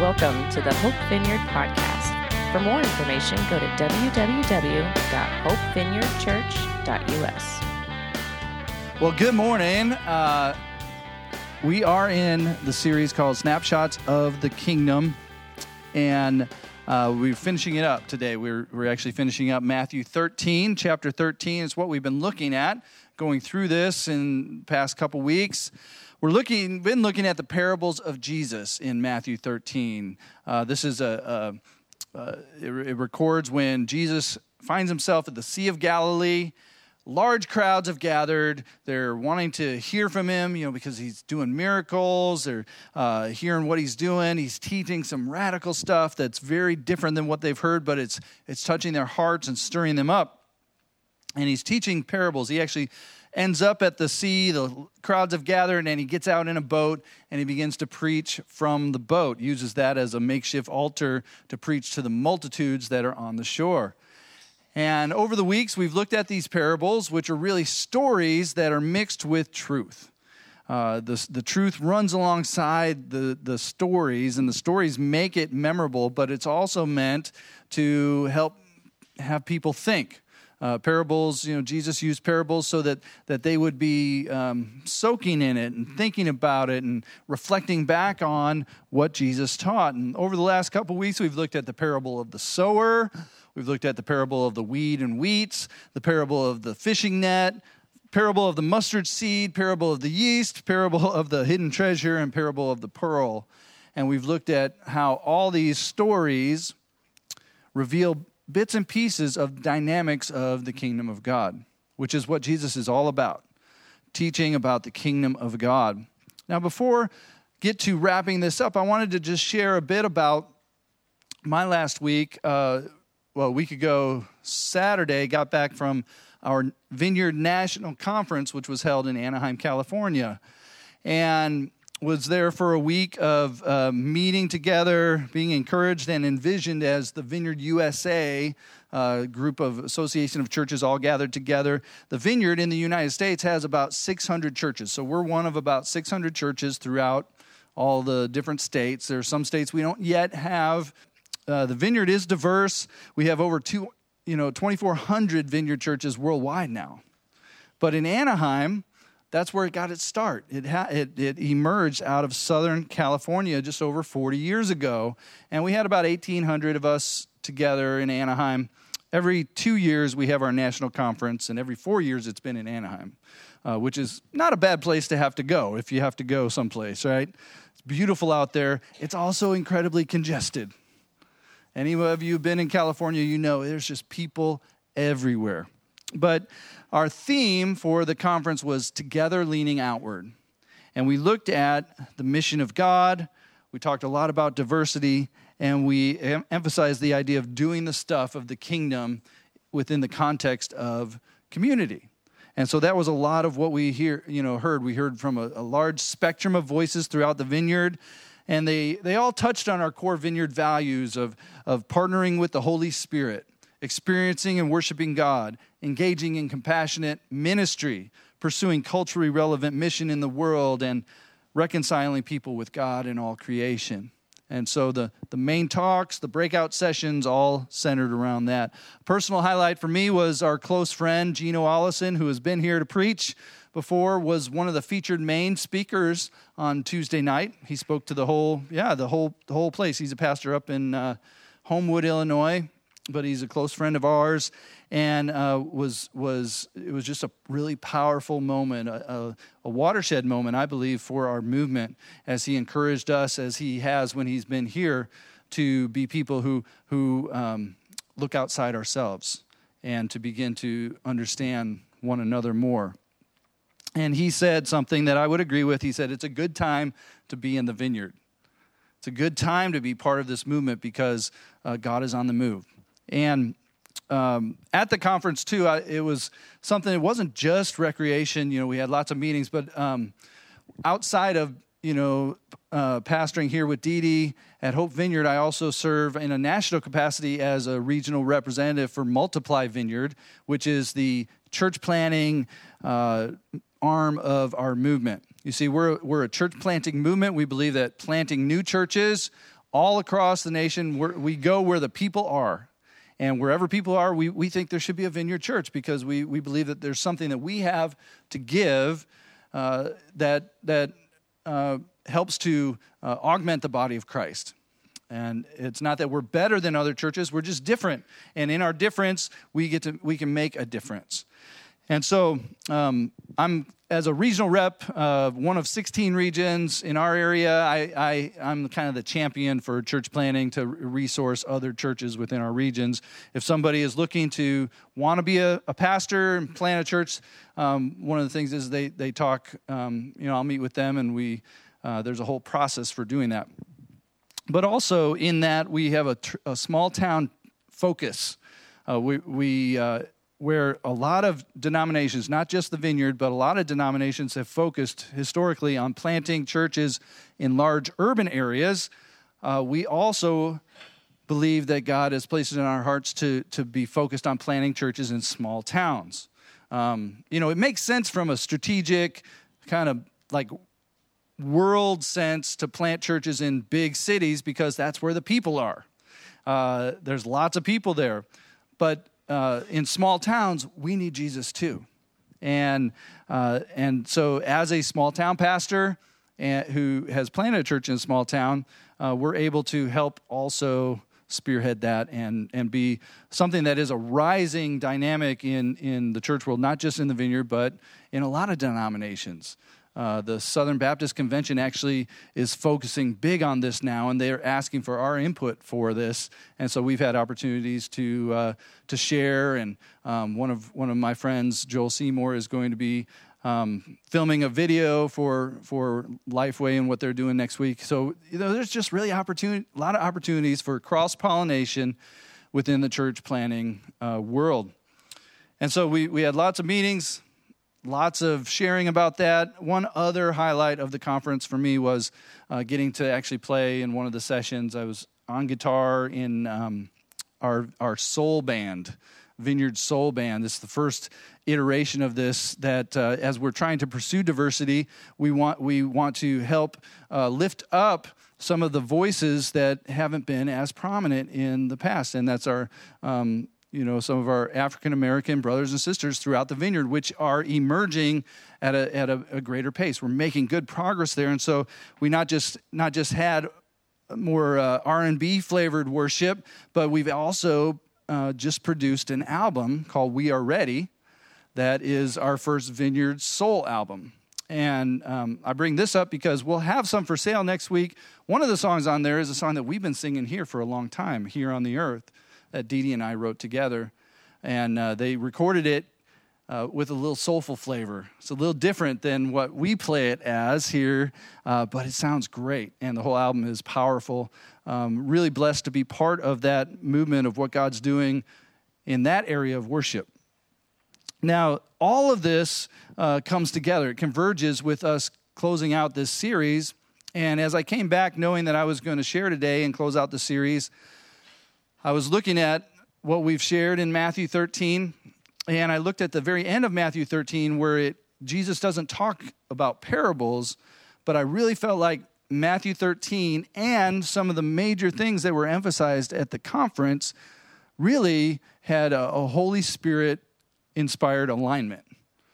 Welcome to the Hope Vineyard Podcast. For more information, go to www.hopevineyardchurch.us. Well, good morning. We are in the series called Snapshots of the Kingdom, and we're finishing it up today. We're actually finishing up Matthew 13. Chapter 13 is what we've been looking at, going through this in the past couple weeks. Been looking at the parables of Jesus in Matthew 13. This is it records when Jesus finds himself at the Sea of Galilee. Large crowds have gathered. They're wanting to hear from him, because he's doing miracles. They're hearing what he's doing. He's teaching some radical stuff that's very different than what they've heard, but it's touching their hearts and stirring them up. And he's teaching parables. He actually ends up at the sea. The crowds have gathered, and he gets out in a boat, and he begins to preach from the boat. Uses that as a makeshift altar to preach to the multitudes that are on the shore. And over the weeks, we've looked at these parables, which are really stories that are mixed with truth. The truth runs alongside the stories, and the stories make it memorable, but it's also meant to help have people think. Parables, Jesus used parables so that they would be soaking in it and thinking about it and reflecting back on what Jesus taught. And over the last couple weeks, we've looked at the parable of the sower. We've looked at the parable of the weed and wheats, the parable of the fishing net, parable of the mustard seed, parable of the yeast, parable of the hidden treasure, and parable of the pearl. And we've looked at how all these stories reveal bits and pieces of dynamics of the kingdom of God, which is what Jesus is all about, teaching about the kingdom of God. Now, before I get to wrapping this up, I wanted to just share a bit about my last week. A week ago, Saturday, got back from our Vineyard National Conference, which was held in Anaheim, California, and was there for a week of meeting together, being encouraged and envisioned as the Vineyard USA group of association of churches all gathered together. The Vineyard in the United States has about 600 churches, so we're one of about 600 churches throughout all the different states. There are some states we don't yet have. The Vineyard is diverse. We have over 2,400 Vineyard churches worldwide now. But in Anaheim, that's where it got its start. It emerged out of Southern California just over 40 years ago. And we had about 1,800 of us together in Anaheim. Every 2 years, we have our national conference, and every 4 years, it's been in Anaheim, which is not a bad place to have to go if you have to go someplace, right? It's beautiful out there. It's also incredibly congested. Any of you who've been in California, there's just people everywhere. But our theme for the conference was Together Leaning Outward. And we looked at the mission of God. We talked a lot about diversity, and we emphasized the idea of doing the stuff of the kingdom within the context of community. And so that was a lot of what we heard. We heard from a large spectrum of voices throughout the Vineyard. And they all touched on our core Vineyard values of partnering with the Holy Spirit, experiencing and worshiping God, engaging in compassionate ministry, pursuing culturally relevant mission in the world, and reconciling people with God and all creation. And so the main talks, the breakout sessions, all centered around that. A personal highlight for me was our close friend, Gino Allison, who has been here to preach before, was one of the featured main speakers on Tuesday night. He spoke to the whole place. He's a pastor up in Homewood, Illinois, but he's a close friend of ours, and it was just a really powerful moment, a watershed moment, I believe, for our movement, as he encouraged us, as he has when he's been here, to be people who look outside ourselves and to begin to understand one another more. And he said something that I would agree with. He said, it's a good time to be in the Vineyard. It's a good time to be part of this movement because God is on the move. And at the conference, too, it was something, it wasn't just recreation. We had lots of meetings, but outside of, pastoring here with Dee Dee at Hope Vineyard, I also serve in a national capacity as a regional representative for Multiply Vineyard, which is the church planting arm of our movement. You see, we're a church planting movement. We believe that planting new churches all across the nation. We go where the people are. And wherever people are, we think there should be a Vineyard Church because we believe that there's something that we have to give that helps to augment the body of Christ. And it's not that we're better than other churches, we're just different. And in our difference, we can make a difference. And so I'm, as a regional rep of one of 16 regions in our area, I'm kind of the champion for church planning to resource other churches within our regions. If somebody is looking to want to be a pastor and plant a church, one of the things is they talk, I'll meet with them, and there's a whole process for doing that. But also in that, we have a small town focus. Where a lot of denominations, not just the Vineyard, but a lot of denominations have focused historically on planting churches in large urban areas. We also believe that God has placed it in our hearts to be focused on planting churches in small towns. It makes sense from a strategic kind of like world sense to plant churches in big cities because that's where the people are. There's lots of people there. But in small towns, we need Jesus too. And so as a small town pastor who has planted a church in a small town, we're able to help also spearhead that and be something that is a rising dynamic in the church world, not just in the Vineyard, but in a lot of denominations. The Southern Baptist Convention actually is focusing big on this now, and they're asking for our input for this. And so we've had opportunities to share. And one of my friends, Joel Seymour, is going to be filming a video for Lifeway and what they're doing next week. So there's just really a lot of opportunities for cross-pollination within the church planning world. And so we had lots of meetings. Lots of sharing about that. One other highlight of the conference for me was getting to actually play in one of the sessions. I was on guitar in our soul band, Vineyard Soul Band. This is the first iteration of this that as we're trying to pursue diversity, we want to help lift up some of the voices that haven't been as prominent in the past. And that's our some of our African-American brothers and sisters throughout the Vineyard, which are emerging at a greater pace. We're making good progress there. And so we not just had more R&B flavored worship, but we've also just produced an album called We Are Ready. That is our first Vineyard Soul album. And I bring this up because we'll have some for sale next week. One of the songs on there is a song that we've been singing here for a long time, Here on the Earth, that Dee Dee and I wrote together. And they recorded it with a little soulful flavor. It's a little different than what we play it as here, but it sounds great. And the whole album is powerful. Really blessed to be part of that movement of what God's doing in that area of worship. Now, all of this comes together. It converges with us closing out this series. And as I came back knowing that I was going to share today and close out the series, I was looking at what we've shared in Matthew 13, and I looked at the very end of Matthew 13 where Jesus doesn't talk about parables, but I really felt like Matthew 13 and some of the major things that were emphasized at the conference really had a Holy Spirit-inspired alignment.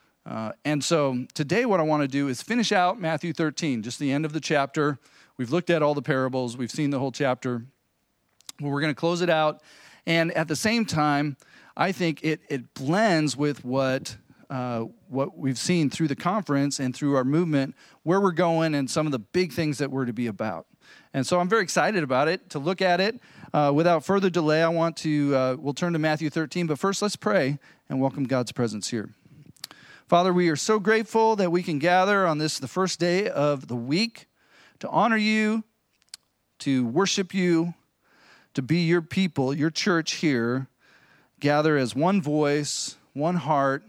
And so today what I want to do is finish out Matthew 13, just the end of the chapter. We've looked at all the parables. We've seen the whole chapter. Well, we're going to close it out. And at the same time, I think it blends with what we've seen through the conference and through our movement, where we're going and some of the big things that we're to be about. And so I'm very excited about it, to look at it. Without further delay, we'll turn to Matthew 13. But first, let's pray and welcome God's presence here. Father, we are so grateful that we can gather on the first day of the week to honor you, to worship you, to be your people, your church here, gather as one voice, one heart,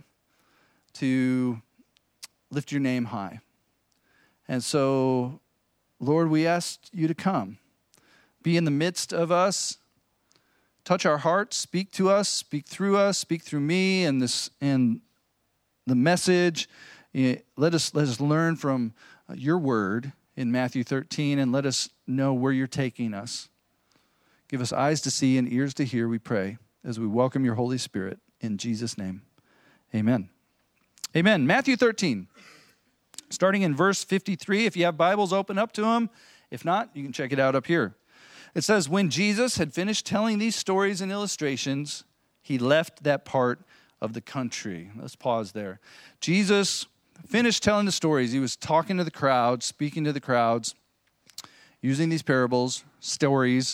to lift your name high. And so, Lord, we ask you to come, be in the midst of us, touch our hearts, speak to us, speak through me and the message. Let us learn from your word in Matthew 13 and let us know where you're taking us. Give us eyes to see and ears to hear, we pray, as we welcome your Holy Spirit. In Jesus' name, amen. Amen. Matthew 13, starting in verse 53. If you have Bibles, open up to them. If not, you can check it out up here. It says, when Jesus had finished telling these stories and illustrations, he left that part of the country. Let's pause there. Jesus finished telling the stories. He was talking to the crowd, speaking to the crowds, using these parables, stories,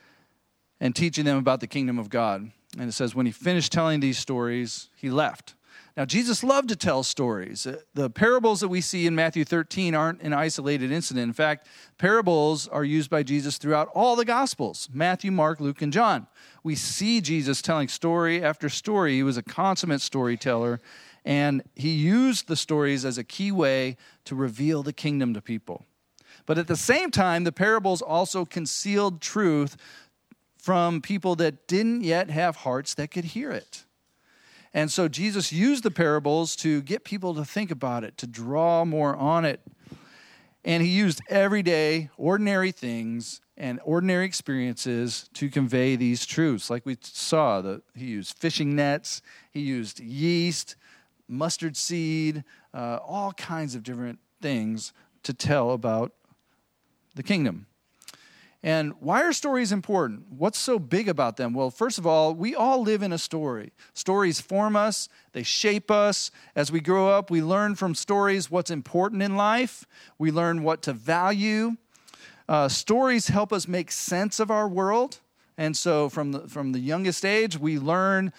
and teaching them about the kingdom of God. And it says when he finished telling these stories, he left. Now, Jesus loved to tell stories. The parables that we see in Matthew 13 aren't an isolated incident. In fact, parables are used by Jesus throughout all the Gospels, Matthew, Mark, Luke, and John. We see Jesus telling story after story. He was a consummate storyteller, and he used the stories as a key way to reveal the kingdom to people. But at the same time, the parables also concealed truth from people that didn't yet have hearts that could hear it. And so Jesus used the parables to get people to think about it, to draw more on it. And he used everyday, ordinary things and ordinary experiences to convey these truths. Like we saw, he used fishing nets, he used yeast, mustard seed, all kinds of different things to tell about the kingdom. And why are stories important? What's so big about them? Well, first of all, we all live in a story. Stories form us. They shape us. As we grow up, we learn from stories what's important in life. We learn what to value. Stories help us make sense of our world. And so from the youngest age, we learn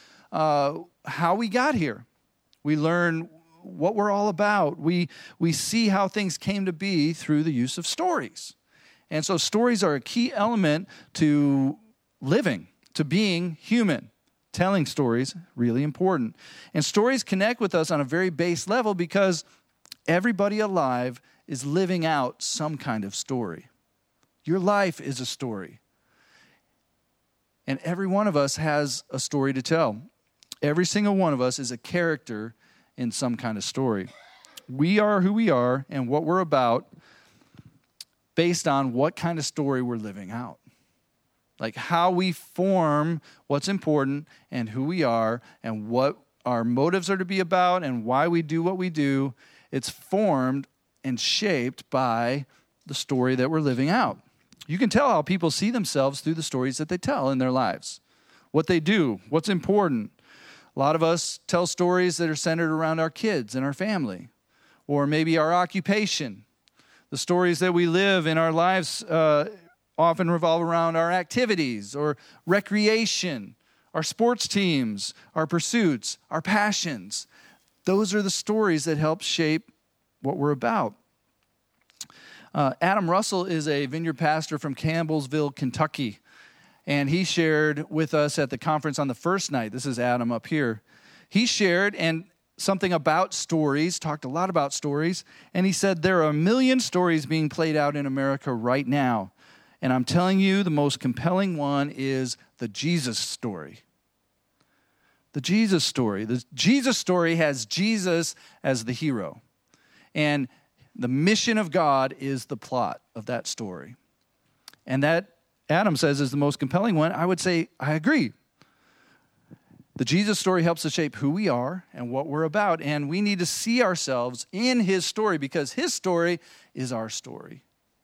how we got here. We learn what we're all about. We see how things came to be through the use of stories. And so stories are a key element to living, to being human. Telling stories, really important. And stories connect with us on a very base level because everybody alive is living out some kind of story. Your life is a story. And every one of us has a story to tell. Every single one of us is a character in some kind of story. We are who we are and what we're about based on what kind of story we're living out. Like how we form what's important and who we are and what our motives are to be about and why we do what we do. It's formed and shaped by the story that we're living out. You can tell how people see themselves through the stories that they tell in their lives. What they do, what's important. A lot of us tell stories that are centered around our kids and our family, or maybe our occupation. The stories that we live in our lives often revolve around our activities or recreation, our sports teams, our pursuits, our passions. Those are the stories that help shape what we're about. Adam Russell is a vineyard pastor from Campbellsville, Kentucky, and he shared with us at the conference on the first night. This is Adam up here. He shared something about stories, talked a lot about stories, and he said there are 1 million stories being played out in America right now. And I'm telling you, the most compelling one is the Jesus story. The Jesus story. The Jesus story has Jesus as the hero. And the mission of God is the plot of that story. And that, Adam says, is the most compelling one. I would say, I agree. The Jesus story helps to shape who we are and what we're about, and we need to see ourselves in his story because his story is our story.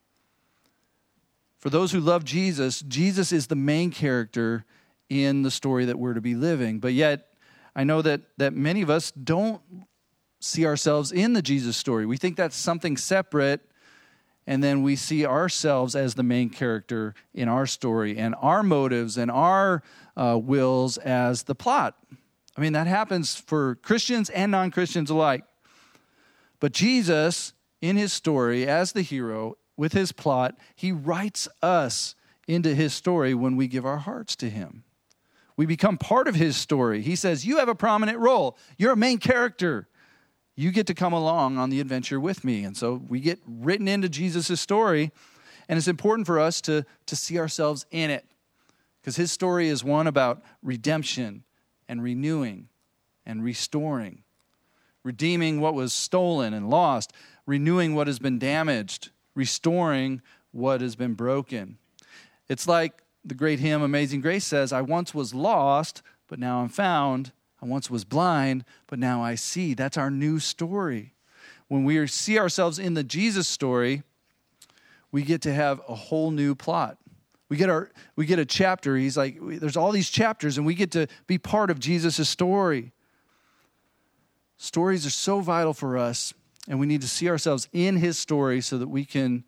For those who love Jesus, Jesus is the main character in the story that we're to be living. But yet, I know that many of us don't see ourselves in the Jesus story. We think that's something separate, and then we see ourselves as the main character in our story and our motives and our wills as the plot. I mean, that happens for Christians and non-Christians alike. But Jesus, in his story, as the hero, with his plot, he writes us into his story when we give our hearts to him. We become part of his story. He says, you have a prominent role. You're a main character. You get to come along on the adventure with me. And so we get written into Jesus' story, and it's important for us to see ourselves in it because his story is one about redemption and renewing and restoring, redeeming what was stolen and lost, renewing what has been damaged, restoring what has been broken. It's like the great hymn, Amazing Grace, says, I once was lost, but now I'm found. I once was blind, but now I see. That's our new story. When we see ourselves in the Jesus story, we get to have a whole new plot. We get a chapter. He's like, there's all these chapters, and we get to be part of Jesus' story. Stories are so vital for us, and we need to see ourselves in his story so that we can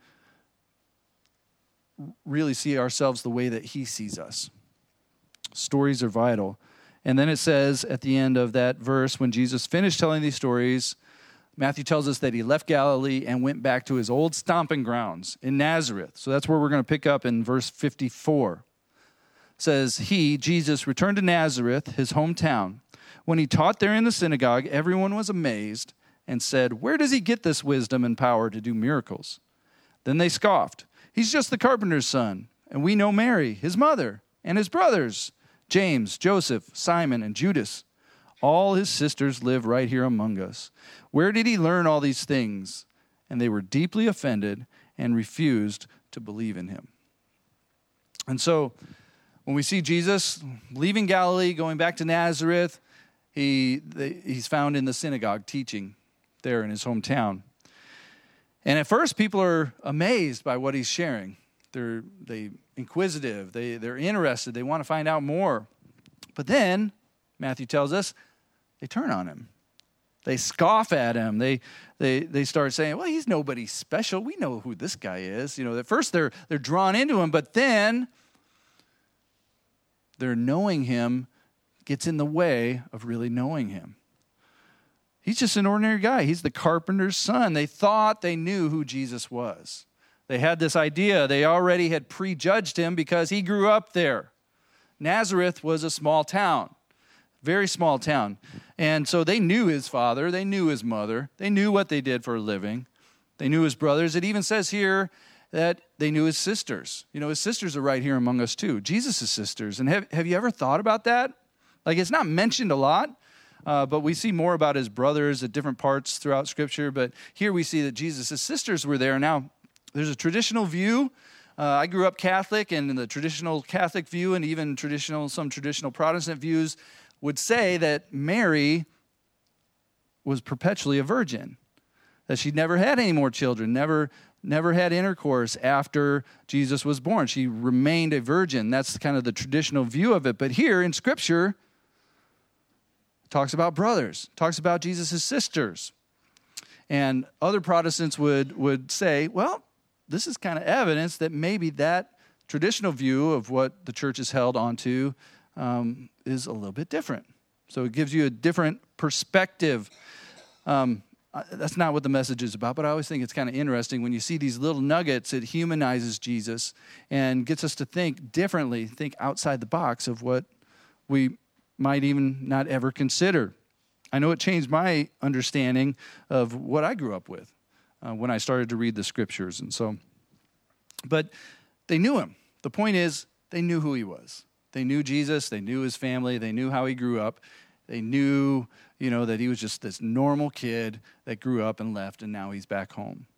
really see ourselves the way that he sees us. Stories are vital. And then it says at the end of that verse, when Jesus finished telling these stories, Matthew tells us that he left Galilee and went back to his old stomping grounds in Nazareth. So that's where we're going to pick up in verse 54. It says, he, Jesus, returned to Nazareth, his hometown. When he taught there in the synagogue, everyone was amazed and said, where does he get this wisdom and power to do miracles? Then they scoffed. He's just the carpenter's son, and we know Mary, his mother, and his brothers, James, Joseph, Simon, and Judas. All his sisters live right here among us. Where did he learn all these things? And they were deeply offended and refused to believe in him. And so when we see Jesus leaving Galilee, going back to Nazareth, he's found in the synagogue teaching there in his hometown. And at first, people are amazed by what he's sharing. They're inquisitive. They're interested. They want to find out more. But then, Matthew tells us, they turn on him. They scoff at him. They start saying, well, he's nobody special. We know who this guy is. At first, they're drawn into him, but then their knowing him gets in the way of really knowing him. He's just an ordinary guy. He's the carpenter's son. They thought they knew who Jesus was. They had this idea. They already had prejudged him because he grew up there. Nazareth was a small town, very small town. And so they knew his father. They knew his mother. They knew what they did for a living. They knew his brothers. It even says here that they knew his sisters. His sisters are right here among us too, Jesus' sisters. And have you ever thought about that? Like, it's not mentioned a lot. But we see more about his brothers at different parts throughout Scripture. But here we see that Jesus' sisters were there. Now, there's a traditional view. I grew up Catholic, and in the traditional Catholic view and even some traditional Protestant views would say that Mary was perpetually a virgin, that she never had any more children, never had intercourse after Jesus was born. She remained a virgin. That's kind of the traditional view of it. But here in Scripture, talks about brothers, talks about Jesus' sisters. And other Protestants would say, well, this is kind of evidence that maybe that traditional view of what the church is held onto is a little bit different. So it gives you a different perspective. That's not what the message is about, but I always think it's kind of interesting when you see these little nuggets. It humanizes Jesus and gets us to think differently, think outside the box of what we might even not ever consider. I know it changed my understanding of what I grew up with when I started to read the Scriptures. But they knew him. The point is, they knew who he was. They knew Jesus. They knew his family. They knew how he grew up. They knew, that he was just this normal kid that grew up and left, and now he's back home.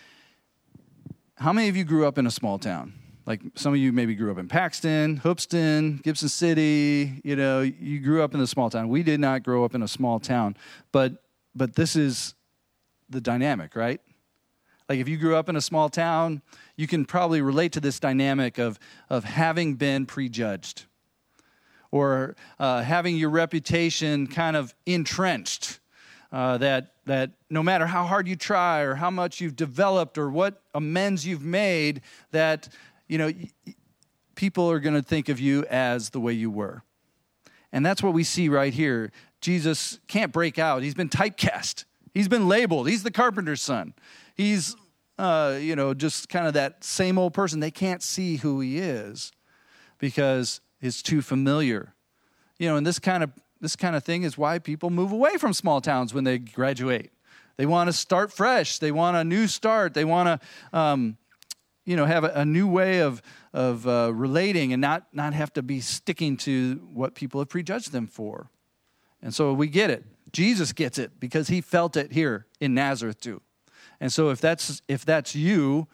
How many of you grew up in a small town? Like some of you maybe grew up in Paxton, Hoopeston, Gibson City. You grew up in a small town. We did not grow up in a small town, but this is the dynamic, right? Like if you grew up in a small town, you can probably relate to this dynamic of having been prejudged or having your reputation kind of entrenched. That no matter how hard you try or how much you've developed or what amends you've made, that people are going to think of you as the way you were. And that's what we see right here. Jesus can't break out. He's been typecast. He's been labeled. He's the carpenter's son. He's, just kind of that same old person. They can't see who he is because it's too familiar. And this kind of thing is why people move away from small towns when they graduate. They want to start fresh. They want a new start. They want to, have a new way of relating and not have to be sticking to what people have prejudged them for. And so we get it. Jesus gets it because he felt it here in Nazareth too. And so if that's you,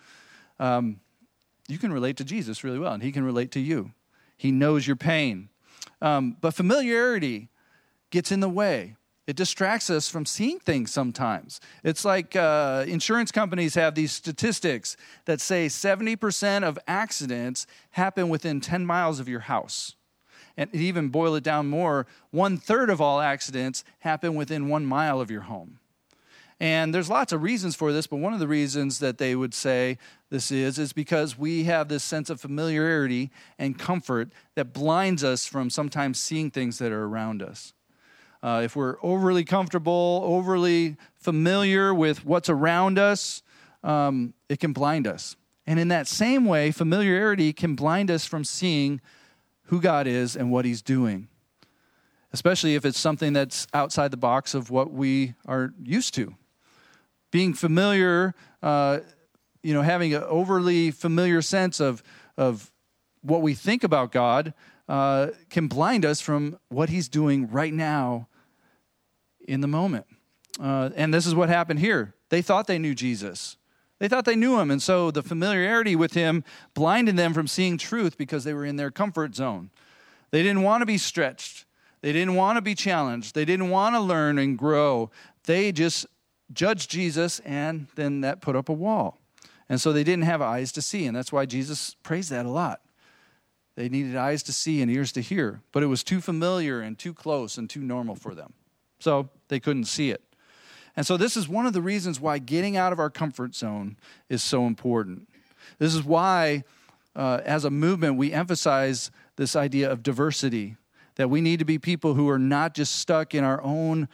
you can relate to Jesus really well, and he can relate to you. He knows your pain. But familiarity gets in the way. It distracts us from seeing things sometimes. It's like insurance companies have these statistics that say 70% of accidents happen within 10 miles of your house. And even boil it down more, 1/3 of all accidents happen within 1 mile of your home. And there's lots of reasons for this, but one of the reasons that they would say this is because we have this sense of familiarity and comfort that blinds us from sometimes seeing things that are around us. If we're overly comfortable, overly familiar with what's around us, it can blind us. And in that same way, familiarity can blind us from seeing who God is and what he's doing, especially if it's something that's outside the box of what we are used to. Being familiar, having an overly familiar sense of what we think about God can blind us from what he's doing right now in the moment. And this is what happened here. They thought they knew Jesus. They thought they knew him, and so the familiarity with him blinded them from seeing truth because they were in their comfort zone. They didn't want to be stretched. They didn't want to be challenged. They didn't want to learn and grow. They just judged Jesus, and then that put up a wall. And so they didn't have eyes to see, and that's why Jesus praised that a lot. They needed eyes to see and ears to hear, but it was too familiar and too close and too normal for them. So they couldn't see it. And so this is one of the reasons why getting out of our comfort zone is so important. This is why, as a movement, we emphasize this idea of diversity, that we need to be people who are not just stuck in our own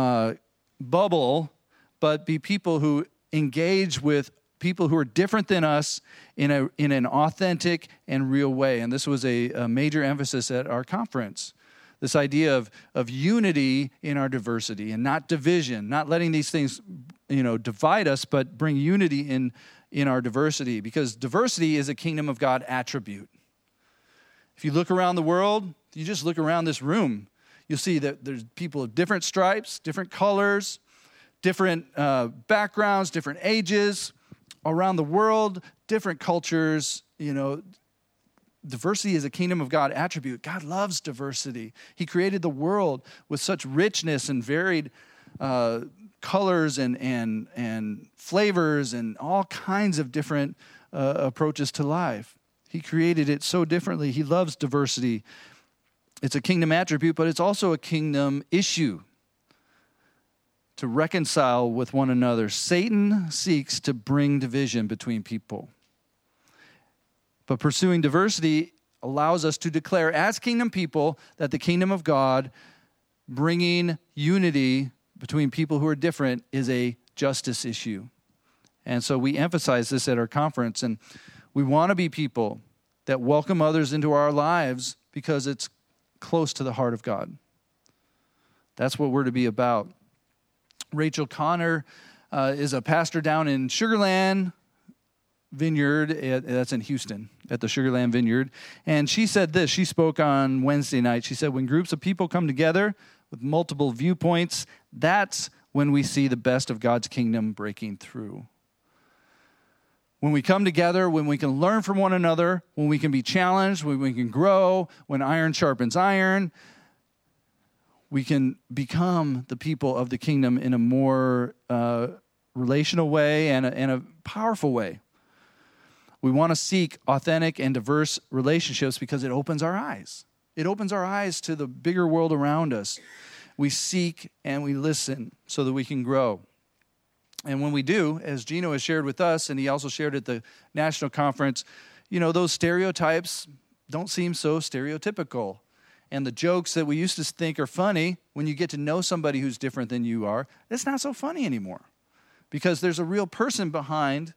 bubble, but be people who engage with people who are different than us in an authentic and real way. And this was a major emphasis at our conference. This idea of unity in our diversity and not division, not letting these things, divide us, but bring unity in our diversity, because diversity is a kingdom of God attribute. If you look around the world, you just look around this room, you'll see that there's people of different stripes, different colors, different backgrounds, different ages, around the world, different cultures, Diversity is a kingdom of God attribute. God loves diversity. He created the world with such richness and varied colors and flavors and all kinds of different approaches to life. He created it so differently. He loves diversity. It's a kingdom attribute, but it's also a kingdom issue to reconcile with one another. Satan seeks to bring division between people. But pursuing diversity allows us to declare as kingdom people that the kingdom of God, bringing unity between people who are different, is a justice issue. And so we emphasize this at our conference, and we want to be people that welcome others into our lives because it's close to the heart of God. That's what we're to be about. Rachel Connor is a pastor down in Sugar Land Vineyard, that's in Houston, at the Sugar Land Vineyard. And she said this, she spoke on Wednesday night. She said, when groups of people come together with multiple viewpoints, that's when we see the best of God's kingdom breaking through. When we come together, when we can learn from one another, when we can be challenged, when we can grow, when iron sharpens iron, we can become the people of the kingdom in a more relational way and a powerful way. We want to seek authentic and diverse relationships because it opens our eyes. It opens our eyes to the bigger world around us. We seek and we listen so that we can grow. And when we do, as Gino has shared with us, and he also shared at the national conference, those stereotypes don't seem so stereotypical. And the jokes that we used to think are funny, when you get to know somebody who's different than you are, it's not so funny anymore. Because there's a real person behind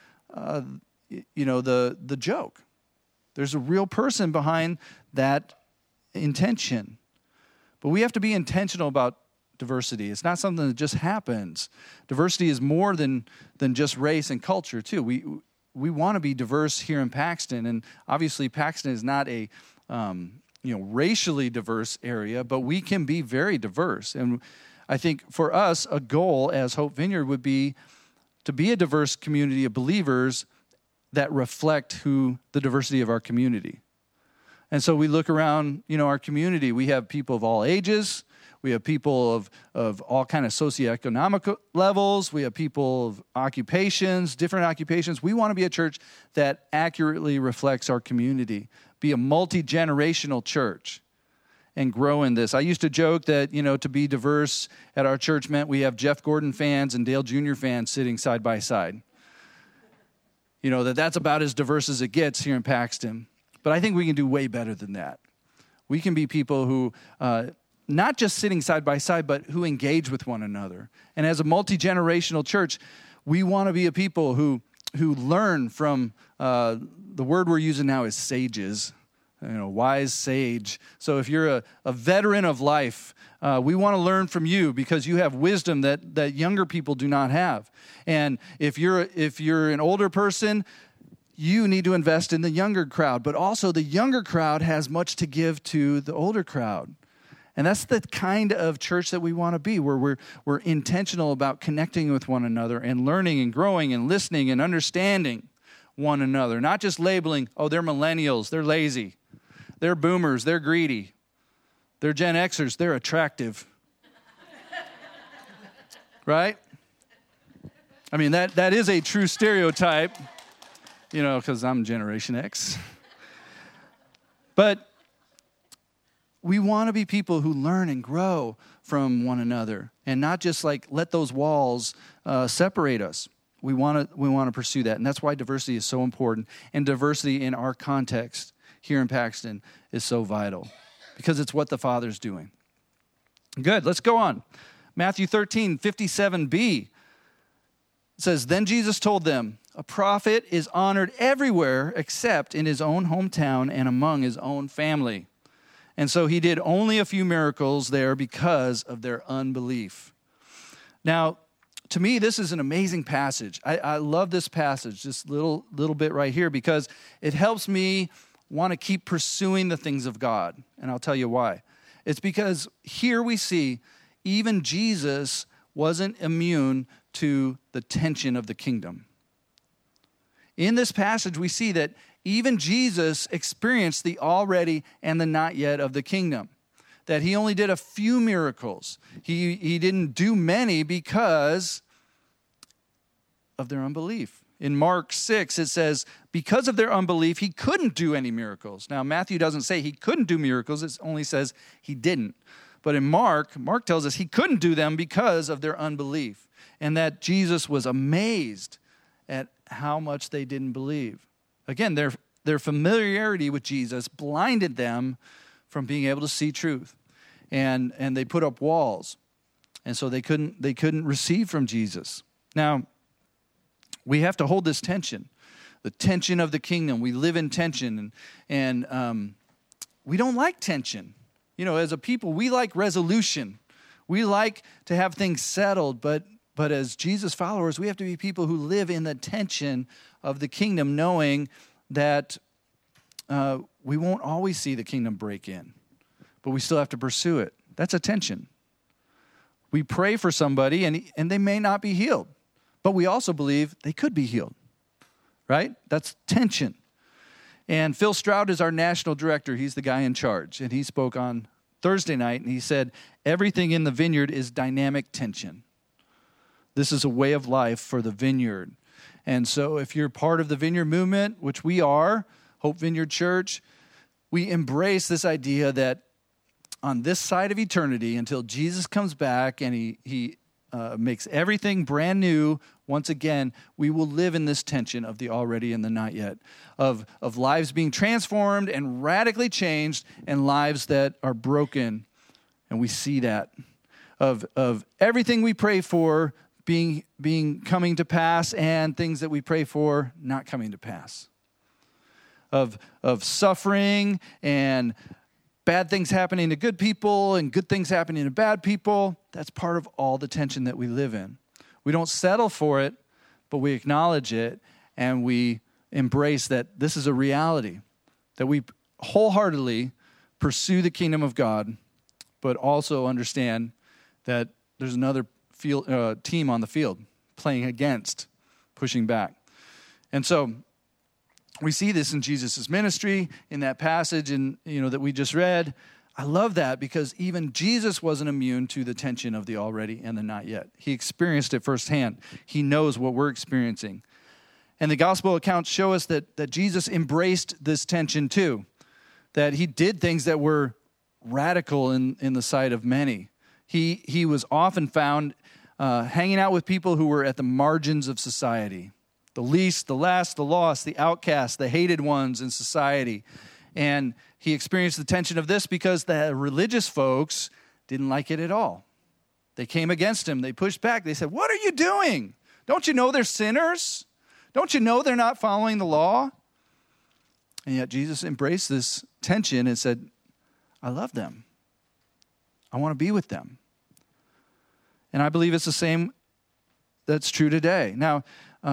the joke. There's a real person behind that intention. But we have to be intentional about diversity. It's not something that just happens. Diversity is more than just race and culture, too. We want to be diverse here in Paxton, and obviously Paxton is not a racially diverse area, but we can be very diverse. And I think for us, a goal as Hope Vineyard would be to be a diverse community of believers that reflect the diversity of our community. And so we look around, our community. We have people of all ages. We have people of all kind of socioeconomic levels. We have people of occupations, different occupations. We want to be a church that accurately reflects our community, be a multi-generational church, and grow in this. I used to joke that, to be diverse at our church meant we have Jeff Gordon fans and Dale Jr. fans sitting side by side. That's about as diverse as it gets here in Paxton. But I think we can do way better than that. We can be people who, not just sitting side by side, but who engage with one another. And as a multi-generational church, we want to be a people who learn from, the word we're using now is sages, wise sage. So if you're a veteran of life, we want to learn from you because you have wisdom that younger people do not have. And if you're an older person, you need to invest in the younger crowd. But also the younger crowd has much to give to the older crowd. And that's the kind of church that we want to be, where we're intentional about connecting with one another and learning and growing and listening and understanding one another. Not just labeling, they're millennials, they're lazy. They're boomers, they're greedy. They're Gen Xers, they're attractive. Right? I mean, that is a true stereotype, because I'm Generation X. But we want to be people who learn and grow from one another and not just let those walls separate us. We want to pursue that. And that's why diversity is so important. And diversity in our context here in Paxton is so vital because it's what the Father's doing. Good, let's go on. Matthew 13:57b says, "Then Jesus told them, 'A prophet is honored everywhere except in his own hometown and among his own family.' And so he did only a few miracles there because of their unbelief." Now, to me, this is an amazing passage. I love this passage, this little bit right here, because it helps me want to keep pursuing the things of God. And I'll tell you why. It's because here we see even Jesus wasn't immune to the tension of the kingdom. In this passage, we see that even Jesus experienced the already and the not yet of the kingdom, that he only did a few miracles. He didn't do many because of their unbelief. In Mark 6, it says, because of their unbelief, he couldn't do any miracles. Now, Matthew doesn't say he couldn't do miracles. It only says he didn't. But in Mark tells us he couldn't do them because of their unbelief, and that Jesus was amazed at how much they didn't believe. Again, their familiarity with Jesus blinded them from being able to see truth. And they put up walls. And so they couldn't receive from Jesus. Now, we have to hold this tension, the tension of the kingdom. We live in tension, and we don't like tension. As a people, we like resolution. We like to have things settled, but as Jesus followers, we have to be people who live in the tension of the kingdom, knowing that we won't always see the kingdom break in, but we still have to pursue it. That's a tension. We pray for somebody, and they may not be healed, but we also believe they could be healed, right? That's tension. And Phil Stroud is our national director. He's the guy in charge, and he spoke on Thursday night, and he said, everything in the vineyard is dynamic tension. This is a way of life for the vineyard. And so if you're part of the vineyard movement, which we are, Hope Vineyard Church, we embrace this idea that on this side of eternity, until Jesus comes back and he makes everything brand new, once again, we will live in this tension of the already and the not yet, of lives being transformed and radically changed, and lives that are broken. And we see that. Of everything we pray for being coming to pass, and things that we pray for not coming to pass. Of suffering and bad things happening to good people and good things happening to bad people. That's part of all the tension that we live in. We don't settle for it, but we acknowledge it, and we embrace that this is a reality, that we wholeheartedly pursue the kingdom of God, but also understand that there's another team on the field playing against pushing back. And so we see this in Jesus' ministry, in that passage that we just read. I love that because even Jesus wasn't immune to the tension of the already and the not yet. He experienced it firsthand. He knows what we're experiencing. And the gospel accounts show us that Jesus embraced this tension too, that he did things that were radical in the sight of many. He was often found hanging out with people who were at the margins of society, the least, the last, the lost, the outcast, the hated ones in society. And he experienced the tension of this because the religious folks didn't like it at all. They came against him. They pushed back. They said, "What are you doing? Don't you know they're sinners? Don't you know they're not following the law?" And yet Jesus embraced this tension and said, "I love them. I want to be with them." And I believe it's the same that's true today. Now,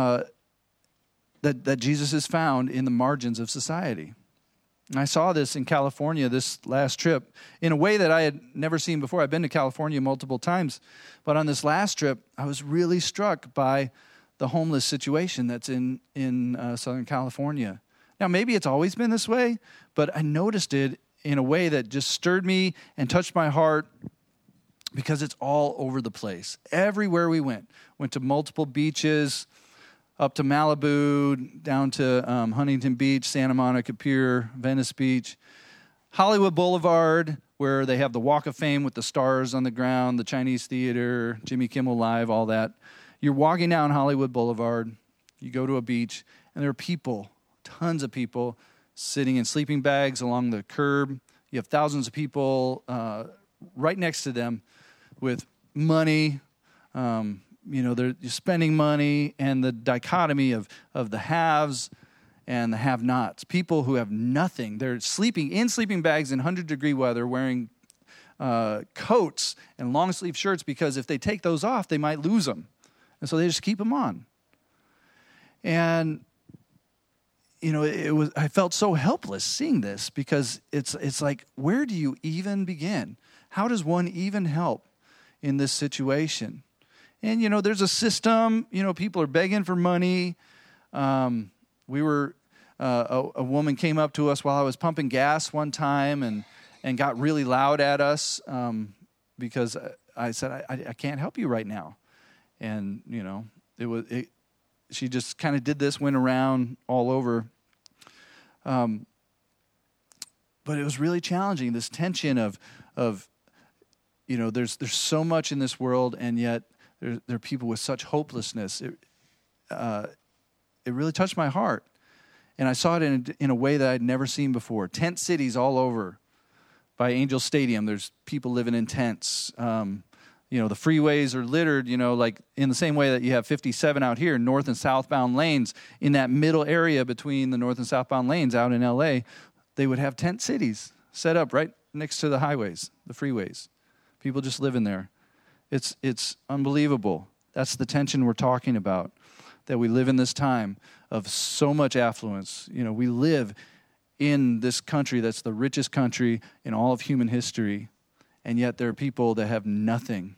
that Jesus is found in the margins of society. And I saw this in California this last trip in a way that I had never seen before. I've been to California multiple times, but on this last trip, I was really struck by the homeless situation that's in Southern California. Now, maybe it's always been this way, but I noticed it in a way that just stirred me and touched my heart because it's all over the place. Everywhere we went to multiple beaches, up to Malibu, down to Huntington Beach, Santa Monica Pier, Venice Beach, Hollywood Boulevard, where they have the Walk of Fame with the stars on the ground, the Chinese Theater, Jimmy Kimmel Live, all that. You're walking down Hollywood Boulevard, you go to a beach, and there are people, tons of people, sitting in sleeping bags along the curb. You have thousands of people right next to them with money. They're spending money, and the dichotomy of the haves and the have-nots. People who have nothing. They're sleeping in sleeping bags in 100-degree weather, wearing coats and long-sleeve shirts because if they take those off, they might lose them. And so they just keep them on. And I felt so helpless seeing this because it's like, where do you even begin? How does one even help in this situation? And, there's a system, people are begging for money. A woman came up to us while I was pumping gas one time and got really loud at us because I said, I can't help you right now. And, she just kind of did this, went around all over. But it was really challenging, this tension of there's so much in this world, and yet there are people with such hopelessness. It really touched my heart. And I saw it in a way that I'd never seen before. Tent cities all over. By Angel Stadium, there's people living in tents. The freeways are littered, like in the same way that you have 57 out here, north and southbound lanes. In that middle area between the north and southbound lanes out in L.A., they would have tent cities set up right next to the highways, the freeways. People just living there. It's unbelievable. That's the tension we're talking about, that we live in this time of so much affluence. We live in this country that's the richest country in all of human history, and yet there are people that have nothing.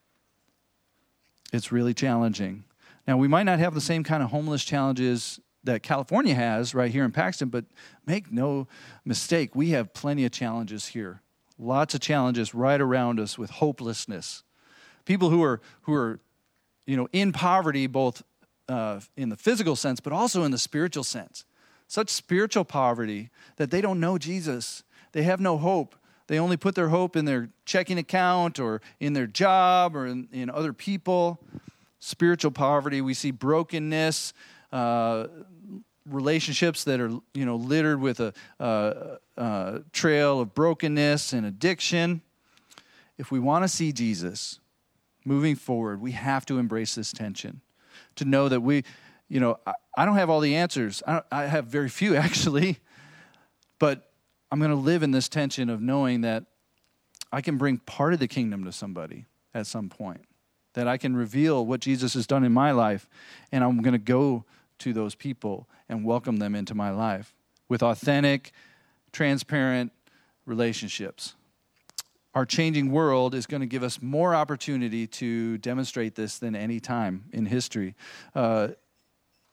It's really challenging. Now, we might not have the same kind of homeless challenges that California has right here in Paxton, but make no mistake, we have plenty of challenges here. Lots of challenges right around us with hopelessness. People who are in poverty, both in the physical sense, but also in the spiritual sense. Such spiritual poverty that they don't know Jesus. They have no hope. They only put their hope in their checking account or in their job or in other people. Spiritual poverty, we see brokenness, relationships that are littered with a trail of brokenness and addiction. If we want to see Jesus moving forward, we have to embrace this tension. To know that I don't have all the answers. I have very few actually, but I'm going to live in this tension of knowing that I can bring part of the kingdom to somebody at some point, that I can reveal what Jesus has done in my life, and I'm going to go to those people and welcome them into my life with authentic, transparent relationships. Our changing world is going to give us more opportunity to demonstrate this than any time in history.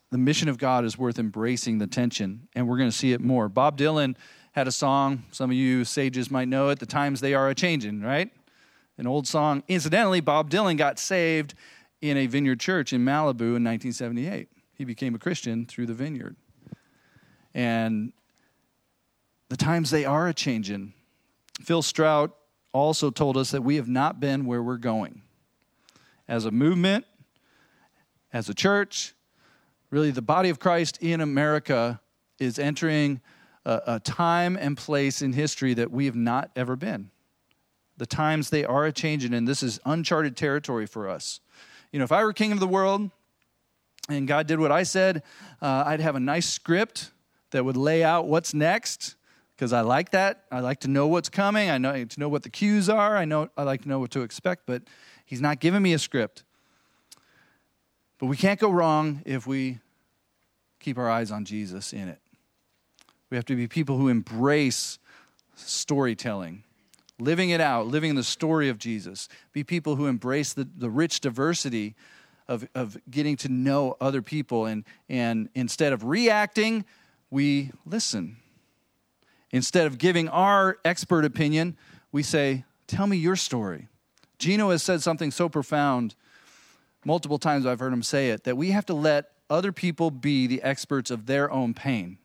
the mission of God is worth embracing the tension, and we're going to see it more. Bob Dylan had a song, some of you sages might know it, "The Times They Are A-Changin'," right? An old song. Incidentally, Bob Dylan got saved in a Vineyard church in Malibu in 1978. He became a Christian through the Vineyard. And the times they are a-changin'. Phil Strout also told us that we have not been where we're going. As a movement, as a church, really the body of Christ in America is entering a time and place in history that we have not ever been. The times they are a-changin', and this is uncharted territory for us. You know, if I were king of the world and God did what I said, I'd have a nice script that would lay out what's next, because I like that. I like to know what's coming. I like to know what the cues are. I like to know what to expect, but he's not giving me a script. But we can't go wrong if we keep our eyes on Jesus in it. We have to be people who embrace storytelling, living it out, living the story of Jesus. Be people who embrace the rich diversity of getting to know other people. And instead of reacting, we listen. Instead of giving our expert opinion, we say, tell me your story. Gino has said something so profound, multiple times I've heard him say it, that we have to let other people be the experts of their own pain.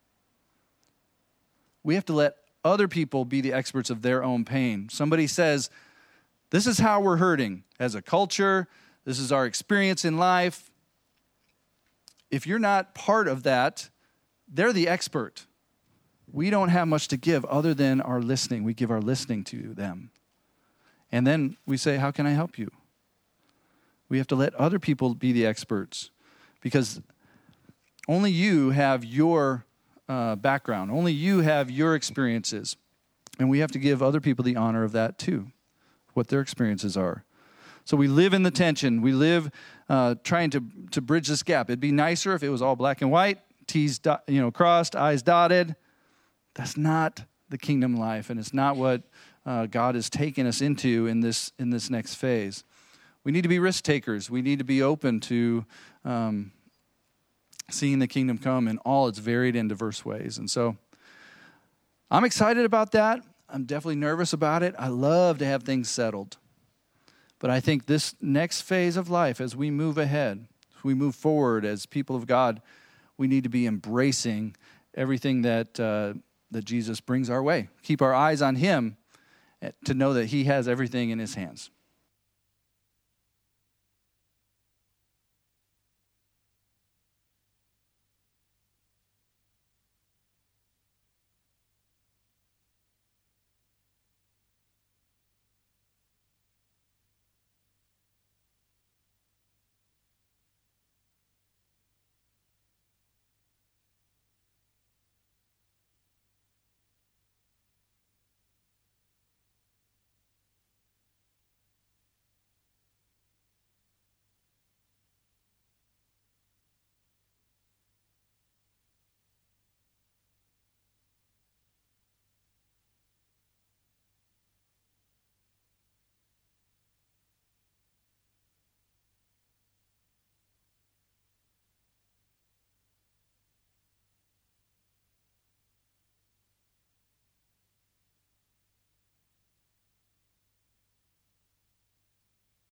We have to let other people be the experts of their own pain. Somebody says, this is how we're hurting as a culture. This is our experience in life. If you're not part of that, they're the expert. We don't have much to give other than our listening. We give our listening to them. And then we say, how can I help you? We have to let other people be the experts, because only you have your background. Only you have your experiences. And we have to give other people the honor of that too, what their experiences are. So we live in the tension. We live trying to bridge this gap. It'd be nicer if it was all black and white, T's crossed, I's dotted. That's not the kingdom life, and it's not what God has taken us into in this next phase. We need to be risk takers. We need to be open to seeing the kingdom come in all its varied and diverse ways. And so I'm excited about that. I'm definitely nervous about it. I love to have things settled. But I think this next phase of life, as we move ahead, as we move forward as people of God, we need to be embracing everything that Jesus brings our way. Keep our eyes on him to know that he has everything in his hands.